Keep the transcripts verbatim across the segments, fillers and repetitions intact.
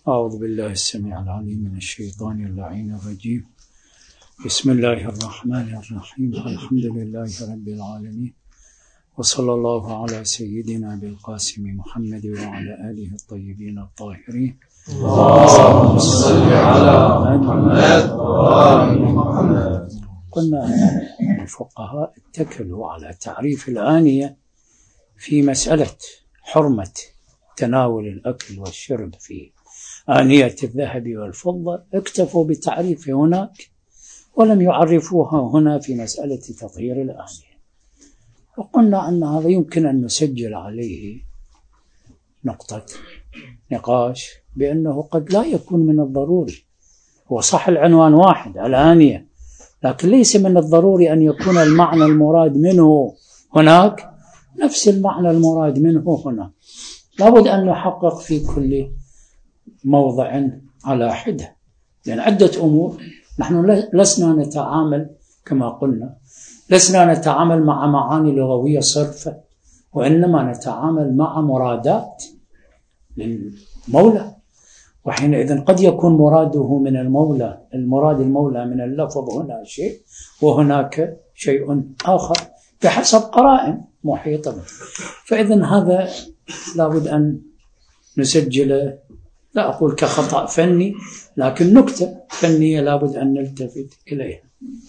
أعوذ بالله السميع العليم من الشيطان اللعين الرجيم. بسم الله الرحمن الرحيم. الحمد لله رب العالمين، وصلى الله على سيدنا بالقاسم محمد وعلى آله الطيبين الطاهرين. اللهم صل على محمد وآل محمد. قلنا أن الفقهاء اتكلوا على تعريف الآنية في مسألة حرمة تناول الأكل والشرب في آنية الذهب والفضة، اكتفوا بتعريف هناك ولم يعرفوها هنا في مسألة تطهير الآنية. وقلنا أن هذا يمكن أن نسجل عليه نقطة نقاش بأنه قد لا يكون من الضروري، هو صح العنوان واحد الآنية، لكن ليس من الضروري أن يكون المعنى المراد منه هناك نفس المعنى المراد منه هنا. لابد أن نحقق في كل موضع على حدة، لأن عدة أمور نحن لسنا نتعامل كما قلنا لسنا نتعامل مع معاني لغوية صرفة، وإنما نتعامل مع مرادات للمولى، وحينئذ قد يكون مراده من المولى المراد المولى من اللفظ هنا شيء وهناك شيء آخر بحسب قرائن محيطة به. فإذن هذا لابد أن نسجل، لا أقول كخطأ فني، لكن نكتة فنية لابد أن نلتفت إليها.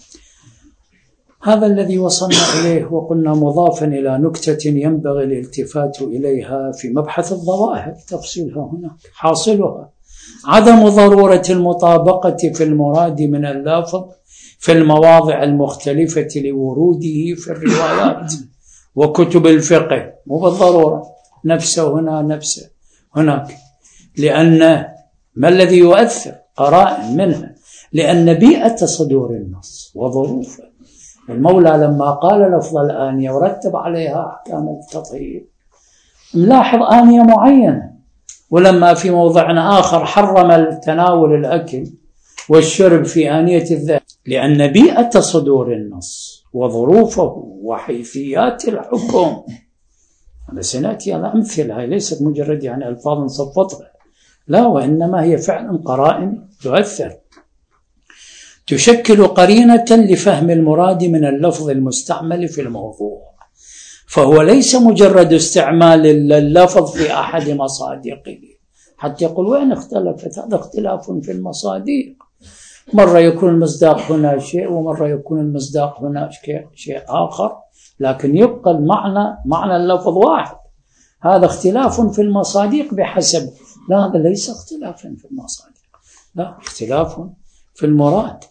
هذا الذي وصلنا إليه، وقلنا مضافا إلى نكتة ينبغي الالتفات إليها في مبحث الظواهر تفصيلها هناك. حاصلها عدم ضرورة المطابقة في المراد من اللافظ في المواضع المختلفة لوروده في الروايات وكتب الفقه، مو بالضرورة نفسه هنا نفسه هناك، لأن ما الذي يؤثر؟ قرائن منها، لأن بيئة صدور النص وظروفه. المولى لما قال لفظ الآنية ورتب عليها أحكام التطهير ملاحظ آنية معينة، ولما في موضع آخر حرم تناول الأكل والشرب في آنية الذهب، لأن بيئة صدور النص وظروفه وحيثيات الحكم. هذا سنأتي على أمثلة، هي ليست مجرد يعني ألفاظ صفتها، لا، وإنما هي فعلا قرائن تؤثر تشكل قرينة لفهم المراد من اللفظ المستعمل في الموضوع. فهو ليس مجرد استعمال اللفظ في أحد مصادقه حتى يقول وين اختلفت، هذا اختلاف في المصادق، مرة يكون المصداق هنا شيء ومرة يكون المصداق هنا شيء آخر، لكن يبقى المعنى معنى اللفظ واحد. هذا اختلاف في المصادق بحسب، لا، هذا ليس اختلافا في المصادق، لا، اختلاف في المراد.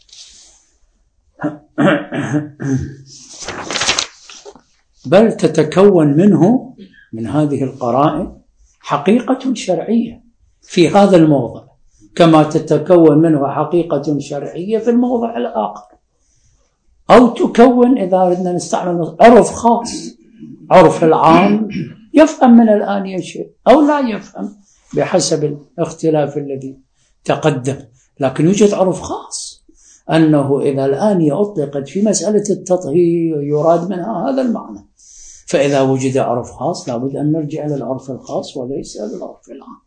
بل تتكون منه من هذه القرائن حقيقة شرعية في هذا الموضع، كما تتكون منه حقيقة شرعية في الموضع الآخر، أو تكون إذا أردنا نستعمل عرف خاص، عرف العام يفهم من الآنية شيء أو لا يفهم بحسب الاختلاف الذي تقدم، لكن يوجد عرف خاص أنه إذا الآنية أطلقت في مسألة التطهير يراد منها هذا المعنى. فإذا وجد عرف خاص لابد أن نرجع للعرف الخاص وليس للعرف العام،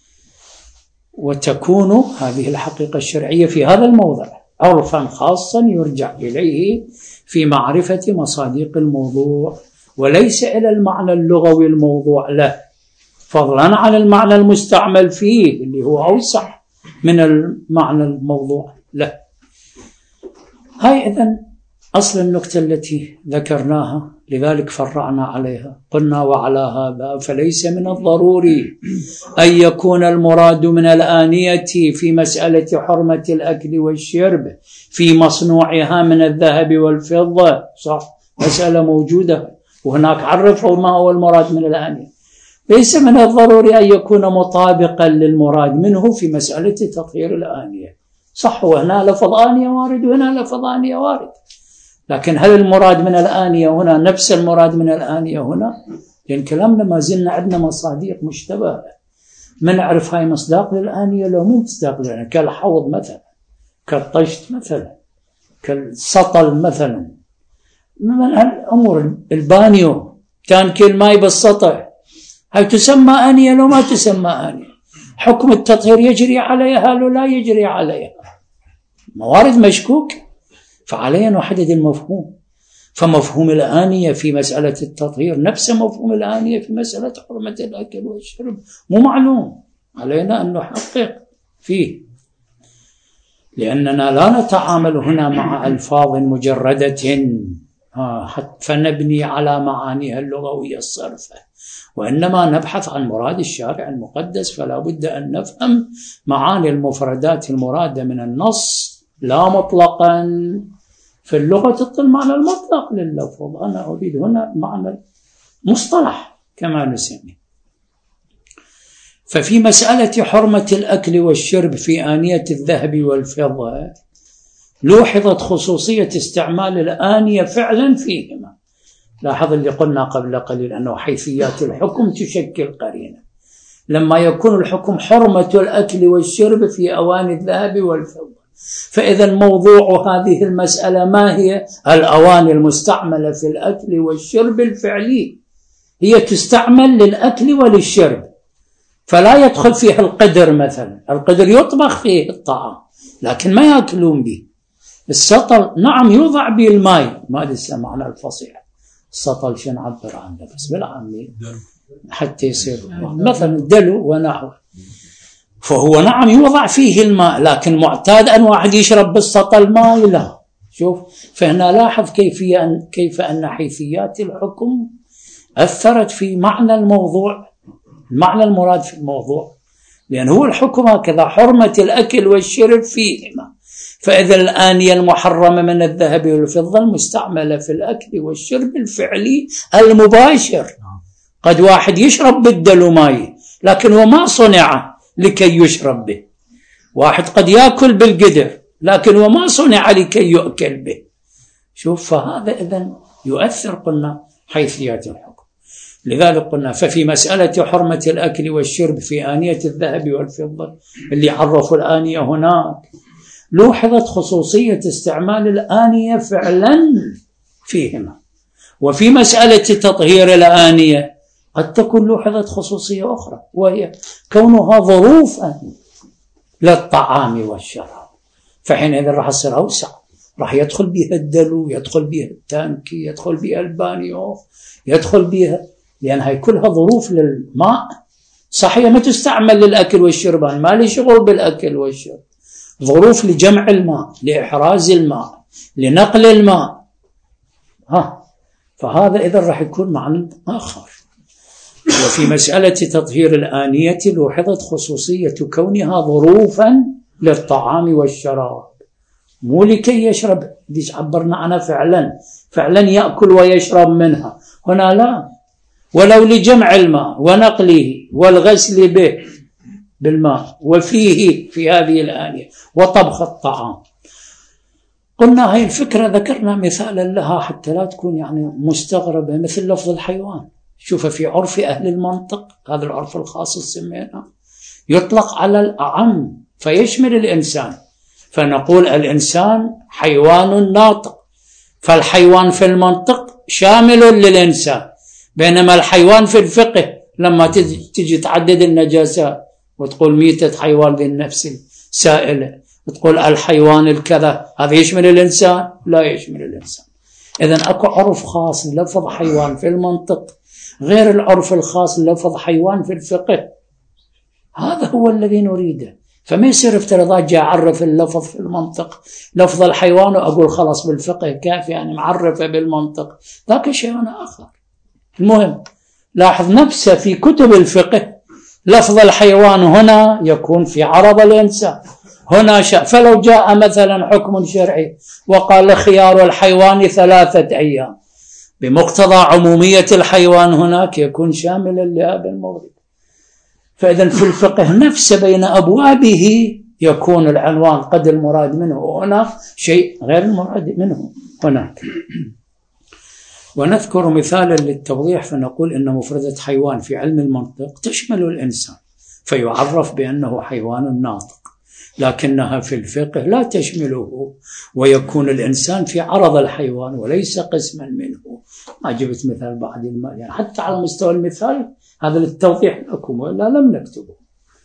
وتكون هذه الحقيقة الشرعية في هذا الموضع عرفا خاصا يرجع إليه في معرفة مصادق الموضوع، وليس إلى المعنى اللغوي الموضوع له، فضلا عن المعنى المستعمل فيه اللي هو أوسع من المعنى الموضوع له. هاي إذن أصل النكتة التي ذكرناها، لذلك فرعنا عليها. قلنا وعلى هذا فليس من الضروري أن يكون المراد من الآنية في مسألة حرمة الأكل والشرب في مصنوعها من الذهب والفضة، صح، مسألة موجودة وهناك عرفوا ما هو المراد من الآنية. ليس من الضروري أن يكون مطابقا للمراد منه في مسألة تطهير الآنية، صح، وهنا لفظ آنية وارد وهنا لفظ آنية وارد، لكن هل المراد من الآنية هنا نفس المراد من الآنية هنا؟ لأن كلامنا ما زلنا عندنا مصادق مشتبهة، ما نعرف هاي مصداق للآنية لو مو مصداق لنا، كالحوض مثلا، كالطشت مثلا، كالسطل مثلا، من الأمور البانيو تانكي الماء بالسطح، هل تسمى آنية لو ما تسمى آنية؟ حكم التطهير يجري عليها أو لا يجري عليها؟ موارد مشكوك، فعلينا نحدد المفهوم. فمفهوم الآنية في مسألة التطهير نفس مفهوم الآنية في مسألة حرمة الأكل والشرب، مو معلوم، علينا أن نحقق فيه، لأننا لا نتعامل هنا مع ألفاظ مجردة فنبني على معانيها اللغوية الصرفة، وإنما نبحث عن مراد الشارع المقدس. فلا بد أن نفهم معاني المفردات المرادة من النص، لا مطلقا. في اللغة تطل معنى المطلق لللفظ، أنا أريد هنا معنى مصطلح كما نسمي. ففي مسألة حرمة الأكل والشرب في آنية الذهب والفضة لوحظت خصوصية استعمال الآنية فعلا فيهما. لاحظ اللي قلنا قبل قليل أنه حيثيات الحكم تشكل قرينة. لما يكون الحكم حرمة الأكل والشرب في أواني الذهب والفضة، فإذا موضوع هذه المسألة ما هي؟ الأواني المستعملة في الأكل والشرب الفعلي، هي تستعمل للأكل وللشرب، فلا يدخل فيها القدر. مثلا القدر يطبخ فيه الطعام لكن ما يأكلون به. السطل نعم يوضع به الماء، ما لسه معنى الفصيح. السطل شو نعبر عنه بس بالعامية حتى يصير مثلا الدلو ونحوه، فهو نعم يوضع فيه الماء، لكن معتاد أن واحد يشرب بالسطل ماء؟ لا. شوف، فهنا لاحظ كيفية أن كيف أن حيثيات الحكم أثرت في معنى الموضوع، المعنى المراد في الموضوع، لأن هو الحكم هكذا، حرمة الأكل والشرب فيهما. فإذا الآنية المحرمة من الذهب والفضة المستعملة في الأكل والشرب الفعلي المباشر. قد واحد يشرب بالدلو ماء لكن هو ما صنع لكي يشرب به. واحد قد يأكل بالقدر لكن هو ما صنع لكي يؤكل به. شوف، فهذا إذن يؤثر قلنا حيثيات الحكم. لذلك قلنا ففي مسألة حرمة الأكل والشرب في آنية الذهب والفضة اللي عرفوا الآنية هناك لوحظت خصوصية استعمال الآنية فعلا فيهما. وفي مسألة تطهير الآنية قد تكون لوحظت خصوصية أخرى، وهي كونها ظروفا للطعام والشراب، فحينئذ راح يصير أوسع، راح يدخل بها الدلو، يدخل بها التانكي، يدخل بها البانيو، يدخل بها، لأن هي كلها ظروف للماء. صحيح ما تستعمل للأكل والشربان، ما لي شغل بالأكل والشرب، ظروف لجمع الماء، لإحراز الماء، لنقل الماء. ها، فهذا إذا راح يكون معنى آخر. وفي مسألة تطهير الآنية لوحظت خصوصية كونها ظروفا للطعام والشراب، مو لكي يشرب، ديش عبرنا عنها فعلا، فعلا يأكل ويشرب منها. هنا لا، ولو لجمع الماء ونقله والغسل به بالماء وفيه في هذه الآنية وطبخ الطعام. قلنا هاي الفكرة ذكرنا مثالا لها حتى لا تكون يعني مستغربة، مثل لفظ الحيوان. شوف، في عرف أهل المنطق، هذا العرف الخاص السمينا، يطلق على الأعم فيشمل الإنسان، فنقول الإنسان حيوان ناطق، فالحيوان في المنطق شامل للإنسان. بينما الحيوان في الفقه لما تجي تعدد النجاسات وتقول ميتة حيوان ذي النفس سائلة، وتقول الحيوان الكذا، هذا يشمل الإنسان؟ لا يشمل الإنسان. إذن أكو عرف خاص لفظ حيوان في المنطق غير العرف الخاص لفظ حيوان في الفقه. هذا هو الذي نريده. فما يصير افتراضات جاء أعرف اللفظ في المنطق لفظ الحيوان وأقول خلاص بالفقه كافي يعني معرفة بالمنطق، ذاك شيء آخر. المهم لاحظ نفسه في كتب الفقه لفظ الحيوان هنا يكون في عرض الإنسان، هنا شاء. فلو جاء مثلا حكم شرعي وقال خيار الحيوان ثلاثة أيام، بمقتضى عمومية الحيوان هناك يكون شاملا لهذا الموضوع. فإذا في الفقه نفسه بين أبوابه يكون العنوان قد المراد منه هنا شيء غير المراد منه هناك. ونذكر مثالا للتوضيح فنقول إن مفردة حيوان في علم المنطق تشمل الإنسان فيعرف بأنه حيوان ناطق، لكنها في الفقه لا تشمله، ويكون الإنسان في عرض الحيوان وليس قسما منه. ما جبت مثال بعد المال، يعني حتى على مستوى المثال هذا للتوضيح لكم ولا لم نكتبه.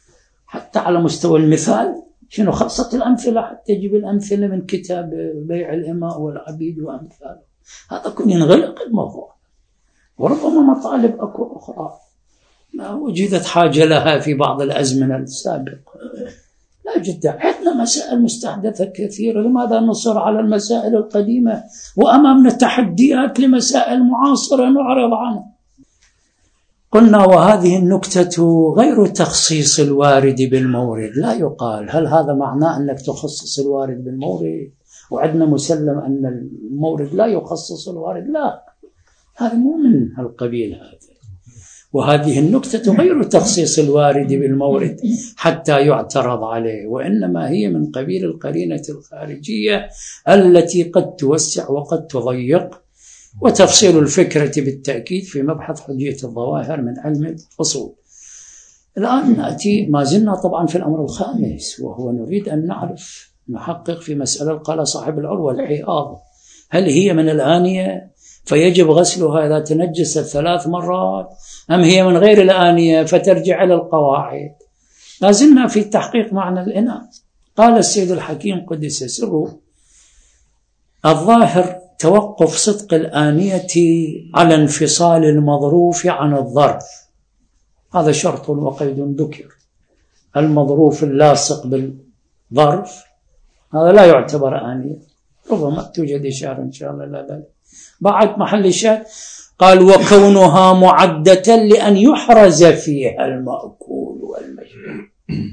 حتى على مستوى المثال شنو خاصة الأمثلة، حتى يجيب الأمثلة من كتاب بيع الإماء والعبيد وأمثاله، هذا كن ينغلق الموضوع. وربما مطالب أكو أخرى ما وجدت حاجة لها في بعض الأزمنة السابقة، لا جدا. عندنا مسائل مستحدثة كثيرة، لماذا نصر على المسائل القديمة وأمامنا تحديات لمسائل معاصرة نعرض عنها؟ قلنا وهذه النكتة غير تخصيص الوارد بالمورد. لا يقال هل هذا معناه أنك تخصص الوارد بالمورد وعندنا مسلم أن المورد لا يخصص الوارد؟ لا، هذا مو من القبيل هذا. وهذه النكتة غير تخصيص الوارد بالمورد حتى يعترض عليه، وإنما هي من قبيل القرينة الخارجية التي قد توسع وقد تضيق، وتفصيل الفكرة بالتأكيد في مبحث حجية الظواهر من علم الأصول. الآن نأتي، ما زلنا طبعا في الأمر الخامس، وهو نريد أن نعرف نحقق في مسألة قال صاحب العروة الحياض، هل هي من الآنية فيجب غسلها إذا تنجست ثلاث مرات، أم هي من غير الآنية فترجع إلى القواعد؟ ما زلنا في تحقيق معنى الإناء. قال السيد الحكيم قدس سره: الظاهر توقف صدق الآنية على انفصال المظروف عن الظرف، هذا شرط وقيد ذكر. المظروف اللاصق بالظرف هذا لا يعتبر آنية، ربما توجد إشارة إن شاء الله لا ذلك. بعد محل الشاهد قال: وكونها معدة لأن يحرز فيها المأكول والمشروب.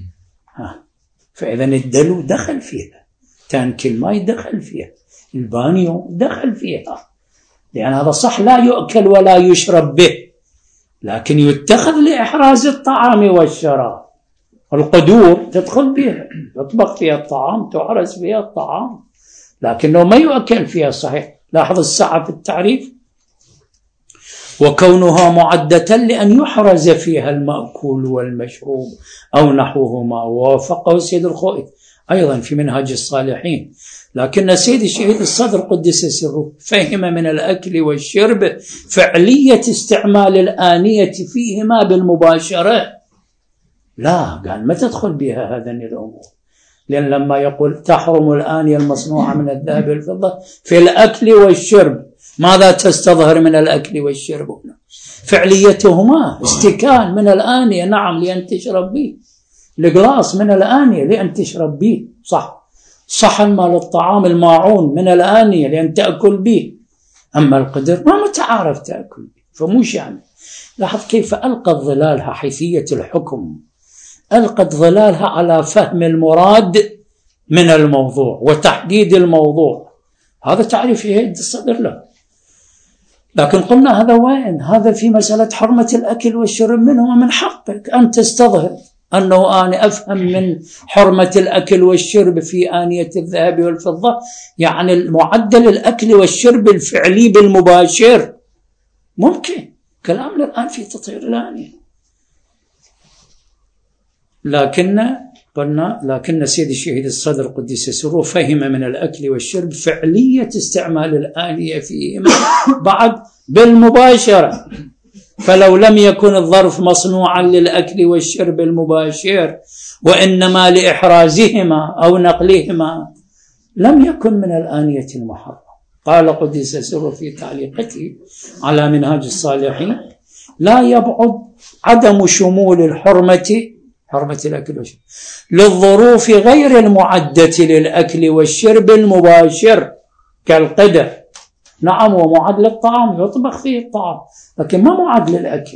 فإذا الدلو دخل فيها، تانك الماء دخل فيها، البانيو دخل فيها، لأن هذا صح لا يؤكل ولا يشرب به، لكن يتخذ لإحراز الطعام والشراب. القدور تدخل بها، يطبخ فيها الطعام، تحرز فيها الطعام، لكنه ما يؤكل فيها. صحيح، لاحظ السعة في التعريف: وكونها معدة لأن يحرز فيها المأكول والمشروب أو نحوهما. ووافقه السيد الخوئي أيضا في منهاج الصالحين. لكن السيد الشهيد الصدر قدس سره فهم من الأكل والشرب فعلية استعمال الآنية فيهما بالمباشرة. لا، قال ما تدخل بها هذين الأمور، لأن لما يقول تحرم الآنية المصنوعة من الذهب والفضة في الأكل والشرب، ماذا تستظهر من الأكل والشرب هنا؟ فعليتهما استكان من الآنية، نعم، لأن تشرب به. القلاص من الآنية لأن تشرب به، صح. صحن مال الطعام الماعون من الآنية لأن تأكل به. أما القدر ما متعارف تأكل به، فموش يعني. لاحظ كيف ألقت ظلالها حيثية الحكم، ألقت ظلالها على فهم المراد من الموضوع وتحديد الموضوع. هذا تعريف يهد الصدر له. لكن قلنا هذا وين؟ هذا في مسألة حرمة الأكل والشرب منه، ومن حقك أن تستظهر أنه أنا أفهم من حرمة الأكل والشرب في آنية الذهب والفضة يعني المعدل الأكل والشرب الفعلي بالمباشر. ممكن كلامنا الآن في تطهير الآنية، لكن قلنا لكن سيد الشهيد الصدر قدس سره فهم من الأكل والشرب فعلية استعمال الآنية فيهما بعد بالمباشرة. فلو لم يكن الظرف مصنوعا للأكل والشرب المباشر وإنما لإحرازهما أو نقلهما لم يكن من الآنية المحرمة. قال قدس سره في تعليقته على منهاج الصالحين: لا يبعد عدم شمول الحرمة حرمة الأكل والشرب للظروف غير المعدة للأكل والشرب المباشر كالقدر. نعم، ومعد للطعام، يطبخ فيه الطعام، لكن ما معد للأكل.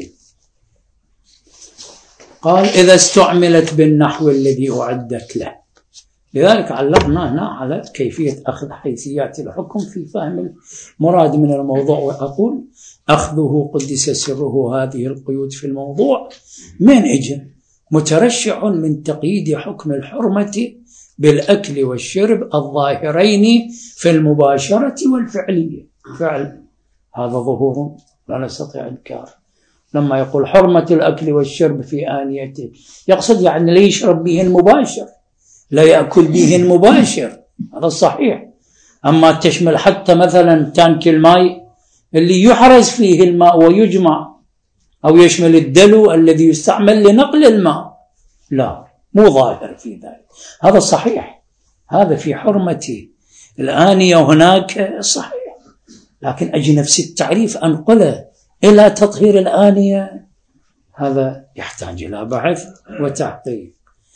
قال: إذا استعملت بالنحو الذي أعدت له. لذلك علقنا هنا على كيفية أخذ حيثيات الحكم في فهم المراد من الموضوع. وأقول أخذه قدس سره هذه القيود في الموضوع من إجل مترشع من تقييد حكم الحرمة بالأكل والشرب الظاهرين في المباشرة والفعلية. فعل هذا ظهور لا نستطيع إنكار. لما يقول حرمة الأكل والشرب في آنيته يقصد يعني لا يشرب به المباشر، لا يأكل به المباشر، هذا صحيح. أما تشمل حتى مثلا تانك الماء اللي يحرز فيه الماء ويجمع، أو يشمل الدلو الذي يستعمل لنقل الماء، لا، مو ظاهر في ذلك. هذا صحيح، هذا في حرمة الآنية هناك صحيح، لكن أجي نفس التعريف أنقله إلى تطهير الآنية، هذا يحتاج إلى بحث وتحقيق.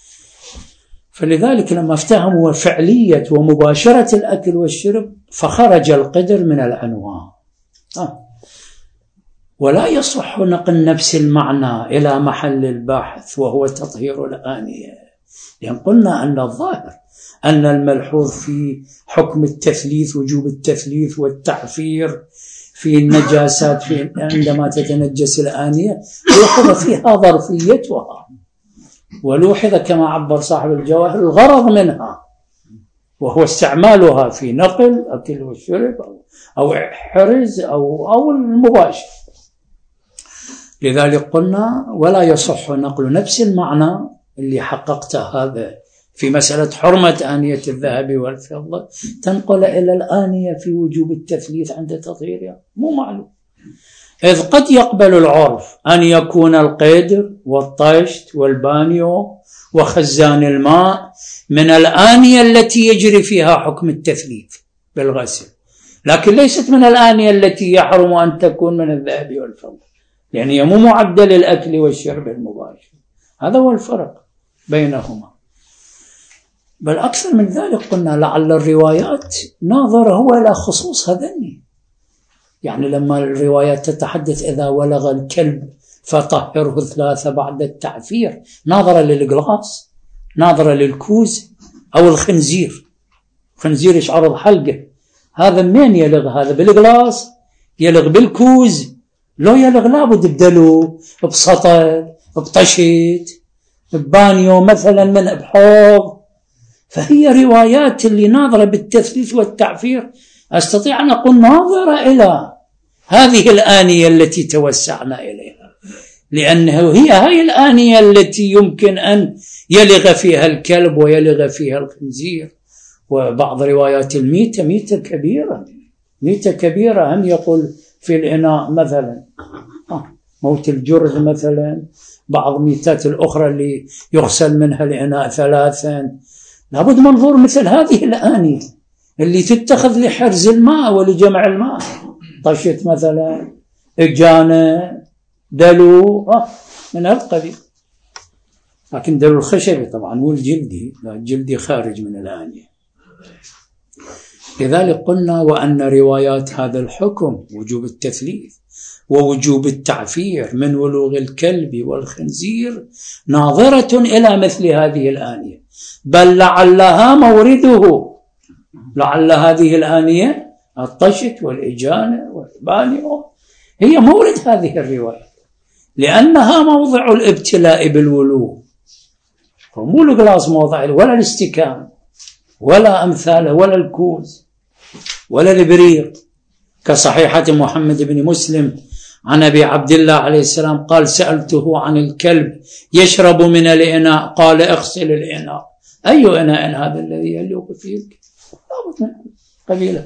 فلذلك لما افتهموا فعلية ومباشرة الأكل والشرب فخرج القدر من العنوان. آه. ولا يصح نقل نفس المعنى إلى محل البحث وهو تطهير الآنية، لأن قلنا أن الظاهر أن الملحوظ في حكم التثليث، وجوب التثليث والتعفير في النجاسات في عندما تتنجس الآنية، لوحظ فيها ظرفيتها، ولوحظ كما عبر صاحب الجواهر الغرض منها، وهو استعمالها في نقل أكل والشرب أو حرز أو, أو المباشر. لذلك قلنا ولا يصح نقل نفس المعنى اللي حققت هذا في مسألة حرمة آنية الذهب والفضة تنقل إلى الآنية في وجوب التثليث عند تطهيرها، مو معلوم. إذ قد يقبل العرف أن يكون القدر والطشت والبانيو وخزان الماء من الآنية التي يجري فيها حكم التثليث بالغسل، لكن ليست من الآنية التي يحرم أن تكون من الذهب والفضة، يعني هي مو معدل الأكل والشرب المباشر. هذا هو الفرق بينهما. بل أكثر من ذلك قلنا لعل الروايات ناظر هو إلى خصوص هذني، يعني لما الروايات تتحدث إذا ولغ الكلب فطهره ثلاثة بعد التعفير، ناظر للقلاص، ناظر للكوز أو الخنزير. خنزير يشعر حلقه، هذا منين يلغ؟ هذا بالقلاص، يلغ بالكوز، لو يلغ لابد بدلو بسطل بطشت ببانيو مثلا من بحوض. فهي روايات اللي ناظرة بالتثليث والتعفير أستطيع أن أقول ناظرة إلى هذه الآنية التي توسعنا إليها، لأنه هي هاي الآنية التي يمكن أن يلغ فيها الكلب ويلغ فيها الخنزير. وبعض روايات الميتة ميتة كبيرة، ميتة كبيرة هم يقول في الإناء مثلا موت الجرذ مثلا، بعض ميتات الأخرى اللي يغسل منها الإناء ثلاثا. لابد منظور مثل هذه الآنية اللي تتخذ لحرز الماء ولجمع الماء، طشت مثلا، إجانة، دلو من القبيل. لكن دلو الخشبي طبعا مو الجلدي، لا الجلدي خارج من الآنية. لذلك قلنا وأن روايات هذا الحكم وجوب التثليث ووجوب التعفير من ولوغ الكلب والخنزير ناظرة إلى مثل هذه الآنية، بل لعلها مورده، لعل هذه الآنية الطشت والإجانة والبانيو هي مورد هذه الرواية، لأنها موضع الابتلاء بالولوغ، فمو القلاص موضع ولا الاستكان ولا أمثاله ولا الكوز ولا البريق. كصحيحة محمد بن مسلم عن أبي عبد الله عليه السلام قال سألته عن الكلب يشرب من الإناء قال اغسل الإناء. أي إناء هذا الذي يلوق فيه الكلب؟ قبيلة.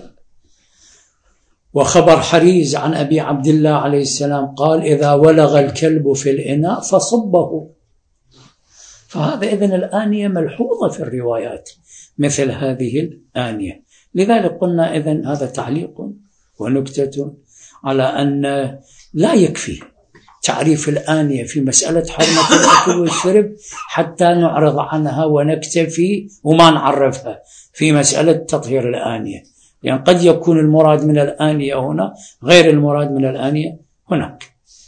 وخبر حريز عن أبي عبد الله عليه السلام قال إذا ولغ الكلب في الإناء فصبه. فهذا إذن الآنية ملحوظة في الروايات مثل هذه الآنية. لذلك قلنا إذن هذا تعليق ونكتة على أن لا يكفي تعريف الآنية في مسألة حرمة الأكل والشرب حتى نعرض عنها ونكتفي وما نعرفها في مسألة تطهير الآنية، لأن قد يكون المراد من الآنية هنا غير المراد من الآنية هناك.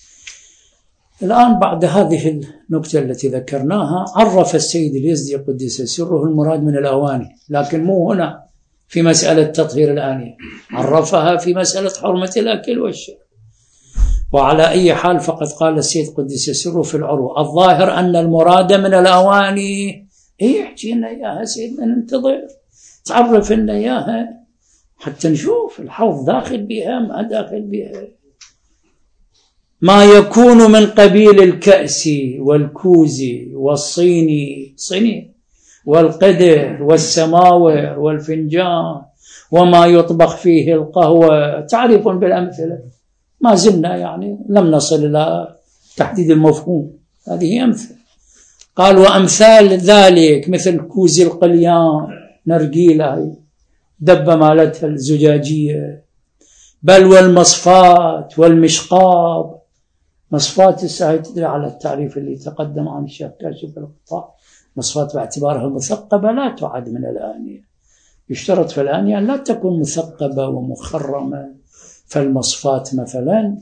الآن بعد هذه النكتة التي ذكرناها عرف السيد اليزدي قدس سره المراد من الأواني، لكن مو هنا في مسألة تطهير الآنية، عرفها في مسألة حرمة الأكل والشرب. وعلى أي حال فقد قال السيد قدس سره في العروة الظاهر أن المراد من الأواني إيه احكي لنا إياها سيدنا، ننتظر تعرف لنا إياها حتى نشوف الحوض داخل بها ما داخل بها. ما يكون من قبيل الكأس والكوز والصيني صيني والقدر والسماور والفنجان وما يطبخ فيه القهوة، تعريف بالأمثلة. ما زلنا يعني لم نصل إلى تحديد المفهوم، هذه أمثلة. قال وأمثال ذلك مثل كوز القليان، نرجيلة دبة مالتها الزجاجية، بل والمصفات والمشقاب. مصفات الساعة تدري على التعريف اللي تقدم عن الشيخ كاشف القطاع، مصفات باعتبارها مثقبة لا تعد من الآنية، يشترط في الآنية أن لا تكون مثقبة ومخرمة، فالمصفات مثلا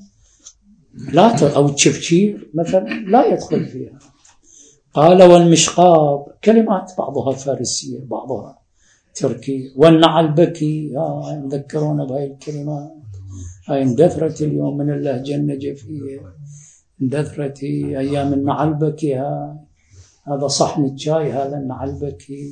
لا، أو التشفشير مثلا لا يدخل فيها. قال والمشقاب، كلمات بعضها فارسية بعضها تركي. والنعلبكي، ها يذكرون بهاي الكلمات، هاي اندثرت اليوم من اللهجة النجفية، اندثرت أيام النعلبكي. ها هذا صحن الشاي، هذا النعلبكي.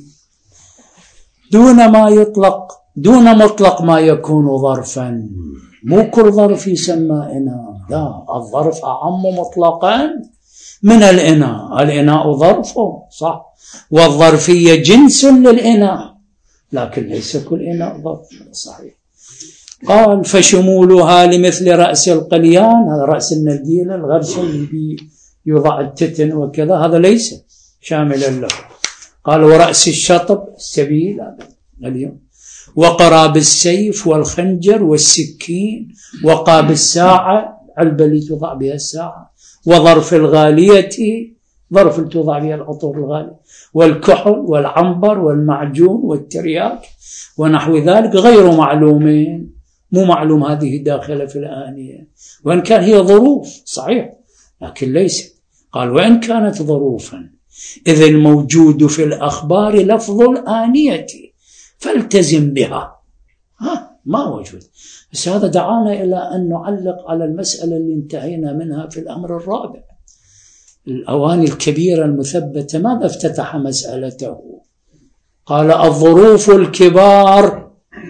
دون ما يطلق، دون مطلق ما يكون ظرفا، مو كل ظرف يسمى إناء، لا، الظرف أعم مطلقا من الإناء. الإناء ظرفه صح، والظرفية جنس للإناء، لكن ليس كل إناء ظرف، صحيح. قال فشمولها لمثل رأس القليان، هذا رأس النرجيلة الغرش اللي يوضع التتن وكذا، هذا ليس شاملا له. قال ورأس الشطب السبيل اليوم، وقراب السيف والخنجر والسكين، وقاب الساعة، علبة اللي توضع بها الساعة، وظرف الغالية، ظرف اللي توضع بها العطور الغالية، والكحل والعنبر والمعجون والترياك ونحو ذلك، غير معلومين، مو معلوم هذه داخلة في الآنية، وإن كان هي ظروف صحيح لكن ليس. قال وإن كانت ظروفا إذ الموجود في الأخبار لفظ الآنية فالتزم بها. ها ما موجود. بس هذا دعانا إلى أن نعلق على المسألة اللي انتهينا منها في الأمر الرابع، الأواني الكبيرة المثبتة. ماذا افتتح مسألته؟ قال الظروف الكبار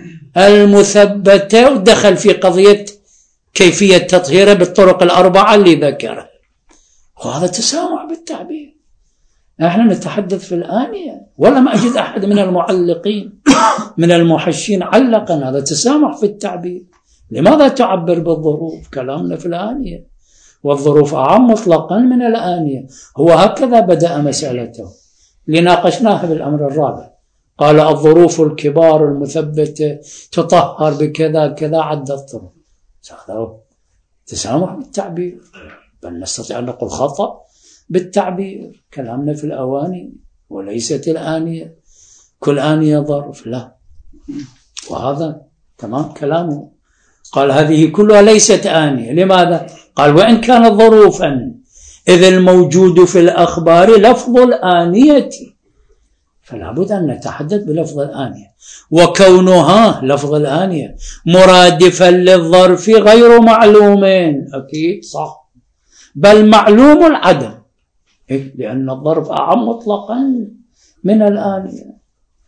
المثبتة، ودخل في قضية كيفية تطهيرها بالطرق الأربعة اللي ذكرها، وهذا تسامح بالتعبير. نحن نتحدث في الآنية، ولم أجد أحد من المعلقين من المحشين علقا، هذا تسامح في التعبير. لماذا تعبر بالظروف؟ كلامنا في الآنية، والظروف أعم مطلقا من الآنية. هو هكذا بدأ مسألته لناقشناها بالأمر الرابع. قال الظروف الكبار المثبتة تطهر بكذا كذا عدة طرق، هذا تسامح بالتعبير، بل نستطيع أن نقول خطأ بالتعبير. كلامنا في الأواني وليست الآنية، كل آنية ظرف، لا، وهذا تمام كلامه. قال هذه كلها ليست آنية. لماذا؟ قال وإن كانت ظروفا إذ الموجود في الأخبار لفظ الآنية، فلا بد أن نتحدث بلفظ الآنية، وكونها لفظ الآنية مرادفا للظرف غير معلومين، أكيد صح، بل معلوم العدم، لأن الظرف أعم مطلقا من الآنية.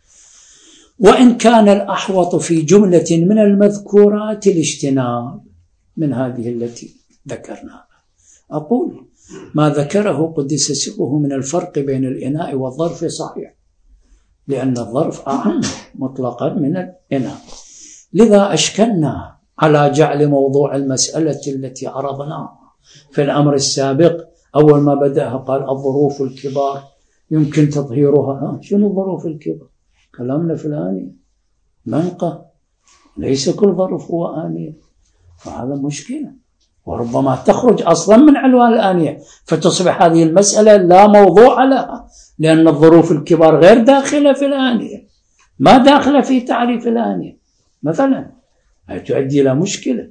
وإن كان الأحوط في جملة من المذكورات الاجتناب من هذه التي ذكرناها. أقول ما ذكره قدس سره من الفرق بين الإناء والظرف صحيح، لأن الظرف أعم مطلقا من الإناء. لذا أشكلنا على جعل موضوع المسألة التي عرضناها في الأمر السابق. أول ما بدأها قال الظروف الكبار يمكن تطهيرها. شنو الظروف الكبار؟ كلامنا في الآنية، منقى، ليس كل ظرف هو آنية، فهذا مشكلة، وربما تخرج أصلا من عنوان الآنية، فتصبح هذه المسألة لا موضوع لها، لأن الظروف الكبار غير داخلة في الآنية، ما داخلة في تعريف الآنية مثلا، تؤدي إلى مشكلة.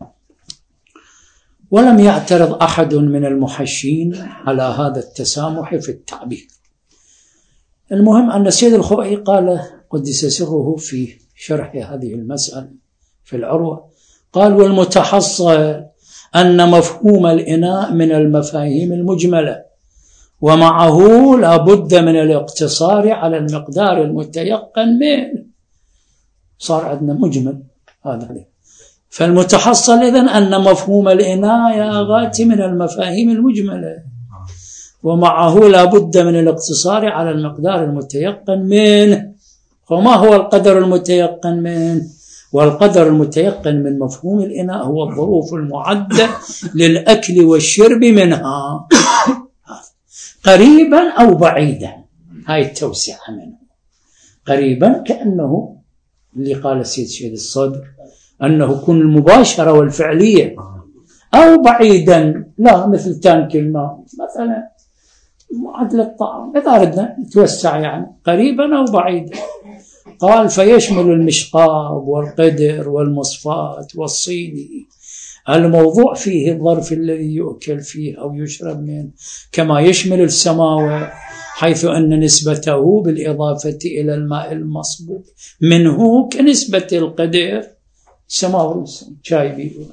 ولم يعترض أحد من المحشين على هذا التسامح في التعبير. المهم أن السيد الخوئي قال قدس سره في شرح هذه المسألة في العروة، قال والمتحصل أن مفهوم الإناء من المفاهيم المجملة، ومعه لا بد من الاقتصار على المقدار المتيقن منه. صار عندنا مجمل هذا، فالمتحصل إذن أن مفهوم الإناء يا غاتي من المفاهيم المجملة، ومعه لا بد من الاقتصار على المقدار المتيقن منه. وما هو القدر المتيقن منه؟ والقدر المتيقن من مفهوم الإناء هو الظروف المعدة للأكل والشرب منها. قريبا أو بعيدا، هاي التوسعة منه. قريبا كأنه اللي قال السيد سيد الصدر أنه يكون المباشرة والفعلية، أو بعيدا لا مثل تانك الماء مثلا معدل الطعام، إذا أردنا نتوسع يعني قريبا أو بعيدا. قال فيشمل المشقاب والقدر والمصفاة والصيني. الموضوع فيه الظرف الذي يؤكل فيه أو يشرب منه، كما يشمل السماوة حيث أن نسبته بالإضافة إلى الماء المصبوب منه كنسبة القدر سماوة شاي بيه،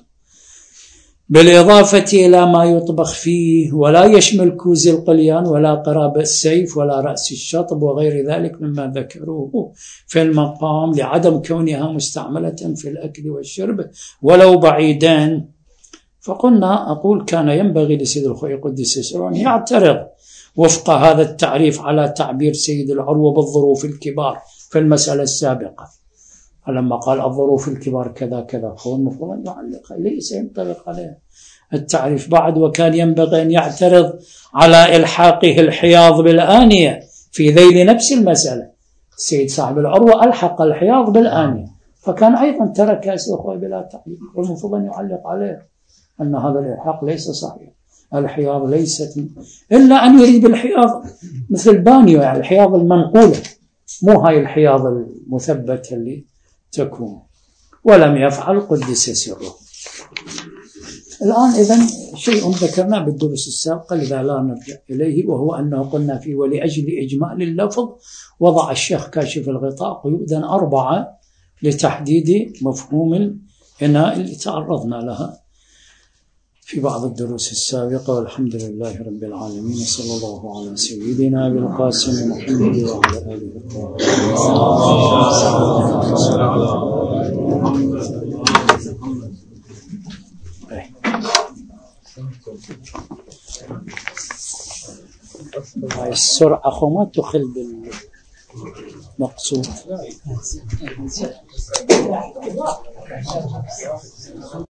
بالإضافة إلى ما يطبخ فيه، ولا يشمل كوز القليان ولا قراب السيف ولا رأس الشطب وغير ذلك مما ذكروه في المقام، لعدم كونها مستعملة في الأكل والشرب ولو بعيدا. فقلنا أقول كان ينبغي لسيد الخوي قدس سره أن يعترض وفق هذا التعريف على تعبير سيد العروة بالظروف الكبار في المسألة السابقة، فلما قال الظروف الكبار كذا كذا هو المفروض أن يعلق، ليس ينطبق عليه التعريف بعد. وكان ينبغي أن يعترض على إلحاقه الحياض بالآنية في ذيل نفس المسألة. السيد صاحب العروة ألحق الحياض بالآنية، فكان أيضا ترك أسئلة أخوة بلا تعليق، والمفروض أن يعلق عليه أن هذا الإلحاق ليس صحيح. الحياض ليست إلا أن يريد الحياض مثل البانيو، يعني الحياض المنقولة، مو هاي الحياض المثبتة اللي تكون، ولم يفعل قدس سره. الآن إذن شيء ذكرناه بالدروس السابقة لذا لا نرجع إليه، وهو أنه قلنا فيه ولأجل إجمال اللفظ وضع الشيخ كاشف الغطاء قيودا أربعة لتحديد مفهوم الإناء اللي تعرضنا لها في بعض الدروس السابقة. والحمد لله رب العالمين، صلى الله على سيدنا بالقاسم محمد وعلى آله هاي السرعة خو ما تخل بالمقصود.